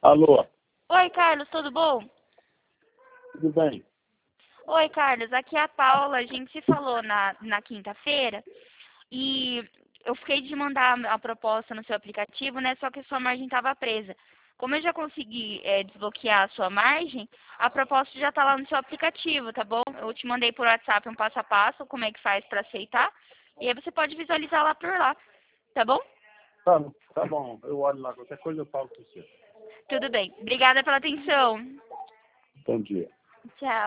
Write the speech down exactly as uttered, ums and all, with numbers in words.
Alô, Oi, Carlos, tudo bom? tudo bem? Oi, Carlos, aqui é a Paula. A gente se falou na, na quinta-feira e eu fiquei de mandar a proposta no seu aplicativo, né? Só que a sua margem estava presa. Como eu já consegui é, desbloquear a sua margem, a proposta já está lá no seu aplicativo, tá bom? Eu te mandei por WhatsApp um passo a passo, como é que faz para aceitar. E aí você pode visualizar lá por lá, tá bom? Tá, tá bom, eu olho lá, qualquer coisa eu falo com você. Tudo bem. Obrigada pela atenção. Bom dia. Tchau.